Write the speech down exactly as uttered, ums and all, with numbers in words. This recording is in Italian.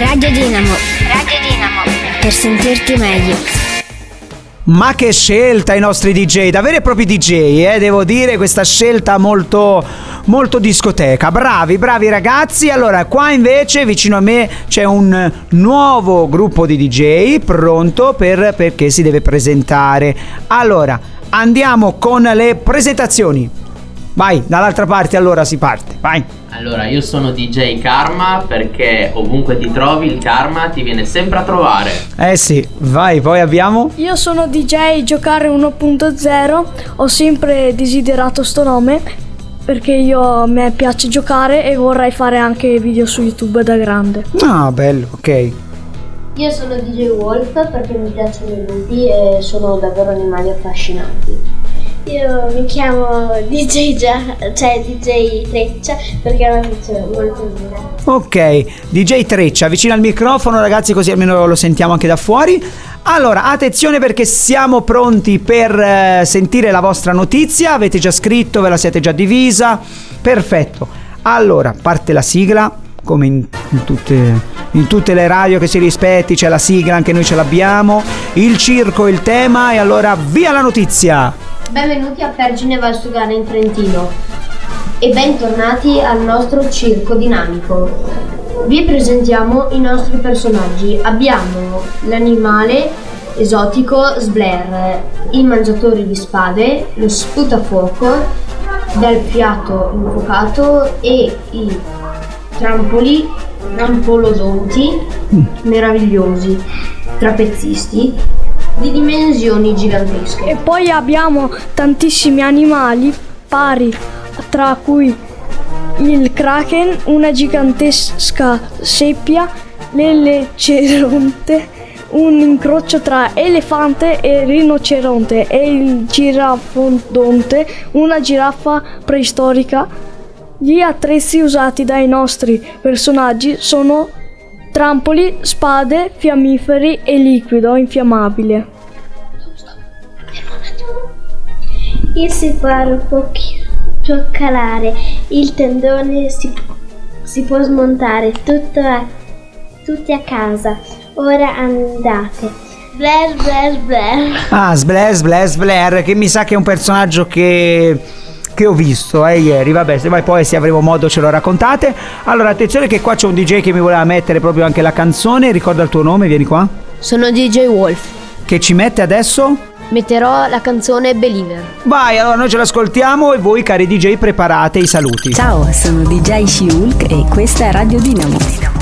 Radio Dinamo. Radio Dinamo. Per sentirti meglio. Ma che scelta i nostri D J, da veri e propri D J, eh, devo dire, questa scelta molto, molto discoteca. Bravi, bravi ragazzi. Allora, qua invece vicino a me c'è un nuovo gruppo di D J pronto per, perché si deve presentare. Allora, andiamo con le presentazioni. Vai, dall'altra parte allora si parte, vai. Allora, io sono D J Karma, perché ovunque ti trovi il karma ti viene sempre a trovare. Eh sì, vai, poi abbiamo. Io sono D J Giocare uno punto zero, ho sempre desiderato sto nome perché io a me piace giocare e vorrei fare anche video su YouTube da grande. Ah, bello, ok. Io sono D J Wolf perché mi piacciono i lupi e sono davvero animali affascinanti. Io mi chiamo D J Gia- cioè D J Treccia perché mi piace molto bene. Ok, D J Treccia, vicino al microfono ragazzi, così almeno lo sentiamo anche da fuori. Allora, attenzione perché siamo pronti per eh, sentire la vostra notizia. Avete già scritto, ve la siete già divisa. Perfetto. Allora, parte la sigla, come in, in tutte... in tutte le radio che si rispetti c'è la sigla, anche noi ce l'abbiamo. Il circo, il tema, e allora via la notizia. Benvenuti a Pergine Valsugana in Trentino e bentornati al nostro circo dinamico. Vi presentiamo i nostri personaggi. Abbiamo l'animale esotico Sblair, il mangiatore di spade, lo sputafuoco dal fiato infuocato e i trampoli trampolodonti meravigliosi trapezzisti di dimensioni gigantesche. E poi abbiamo tantissimi animali pari, tra cui il kraken, una gigantesca seppia, l'eleceronte, un incrocio tra elefante e rinoceronte, e il girafodonte, una giraffa preistorica. Gli attrezzi usati dai nostri personaggi sono trampoli, spade, fiammiferi e liquido infiammabile. Il siparo può, può calare, il tendone si, si può smontare, tutto a, tutti a casa. Ora andate. Blair, Blair, Blair. Ah, Sblair, Sblair, Sblair, che mi sa che è un personaggio che... che ho visto eh, ieri, vabbè, se mai poi se avremo modo ce lo raccontate. Allora attenzione che qua c'è un D J che mi voleva mettere proprio anche la canzone. Ricorda il tuo nome, vieni qua. Sono D J Wolf. Che ci mette adesso? Metterò la canzone Believer. Vai, allora noi ce l'ascoltiamo e voi cari D J preparate i saluti. Ciao, sono D J She-Hulk e questa è Radio Dinamo.